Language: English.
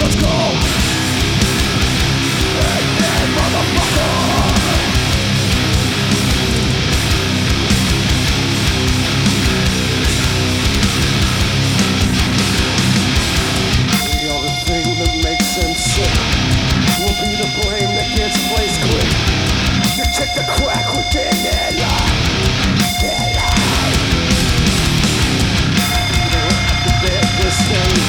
Will be the brain that gets placed quick. You check the crack with